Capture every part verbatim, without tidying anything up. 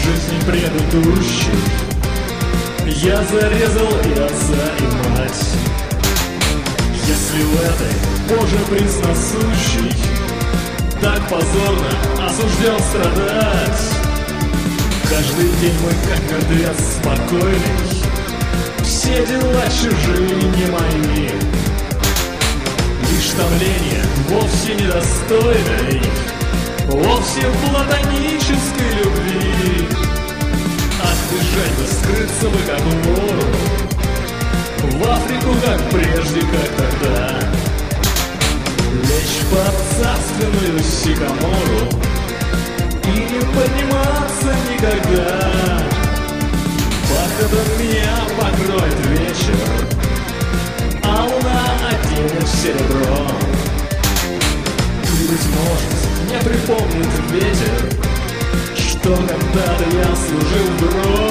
жизни предыдущей я зарезал и отца, и мать. Если в этой, Боже пресносущий, так позорно осужден страдать, каждый день мой как мертвец спокойный, все дела чужие, не мои. Лишь томление вовсе недостойной, вовсе платонической любви. Ах, бежать бы, скрыться бы как в вору, в Африку, как прежде, как тогда, лечь под царственную сикамору и не подниматься никогда. Бархатом меня покроет вечер, а луна оденет в серебро. И, быть может, мне припомнит ветер, что когда-то я служил бро.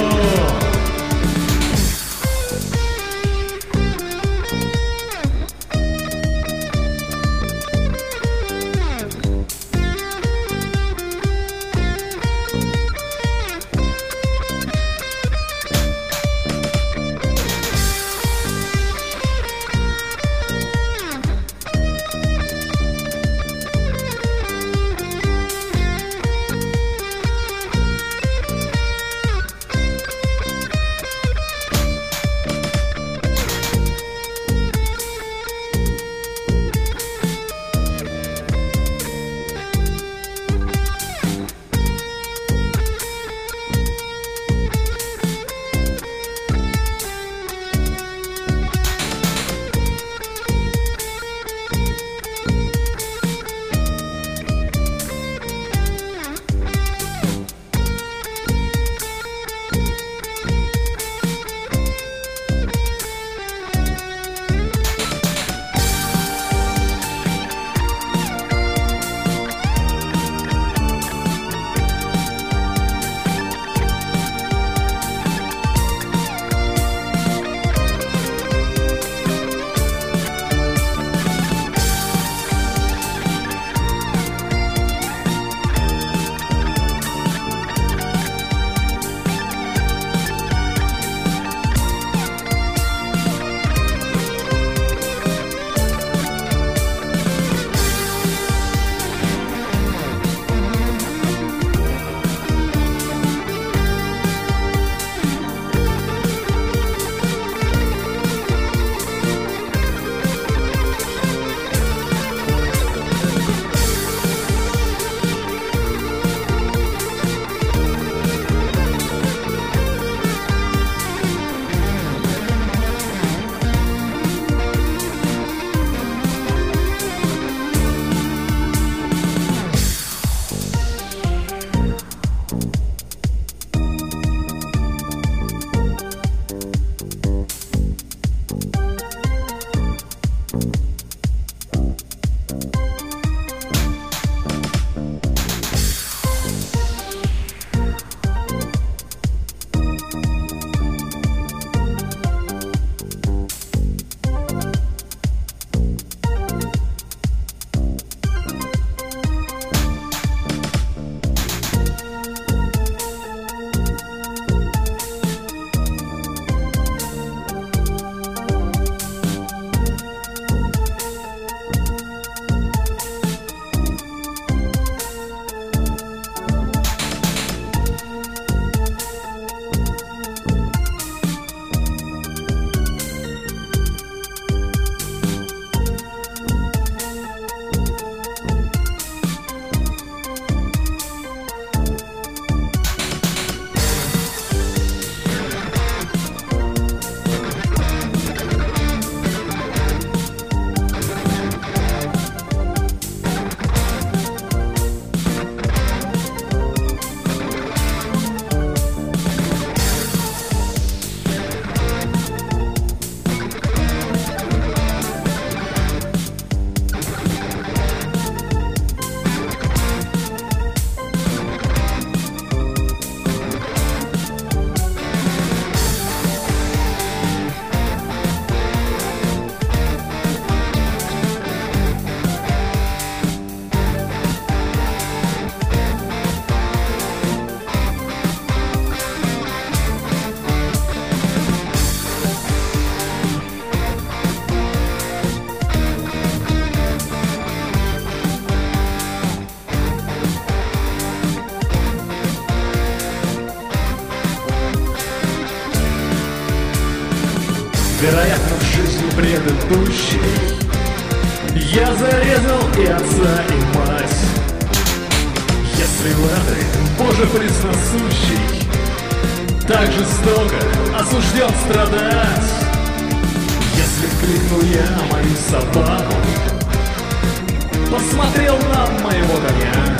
Вероятно, в жизни предыдущей я зарезал и отца, и мать. Если в этой, Боже пресносущий, так жестоко осужден страдать, если вкликнул я мою собаку, посмотрел на моего коня,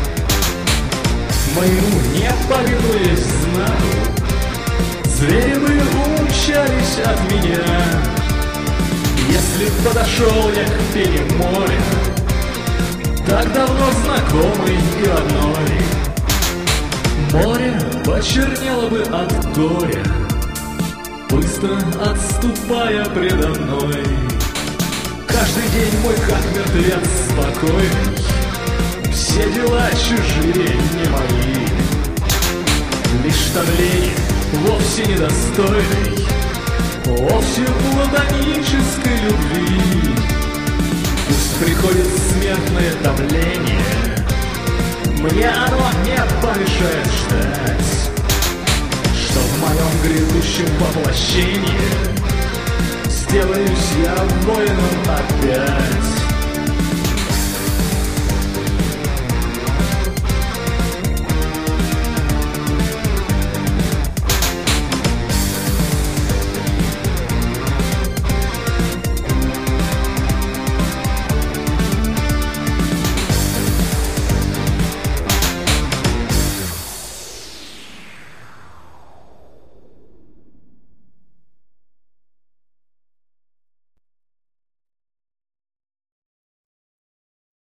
моему не повинуясь знаку, звери бы умчались от меня. Если б подошел я к пене моря, так давно знакомый и родной, море почернело бы от горя, быстро отступая предо мной. Каждый день мой как мертвец спокойный, все дела чужие, не мои. Лишь томление вовсе недостойной, вовсе платонической любви. Пусть приходит смертное томление, мне оно не помешает ждать, что в моем грядущем воплощении сделаюсь я воином опять.